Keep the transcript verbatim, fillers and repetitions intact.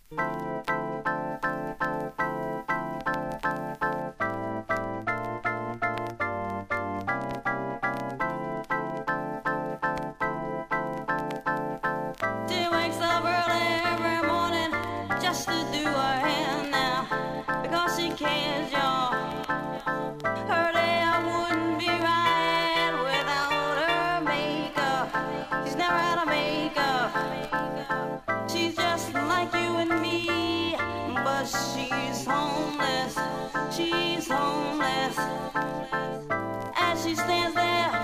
She wakes up early every morning just to do her hair now because she cares, y'all. Her day I wouldn't be right without her makeup. She's never had a makeup. She's just like you and me, but she's homeless. She's homeless. As she stands there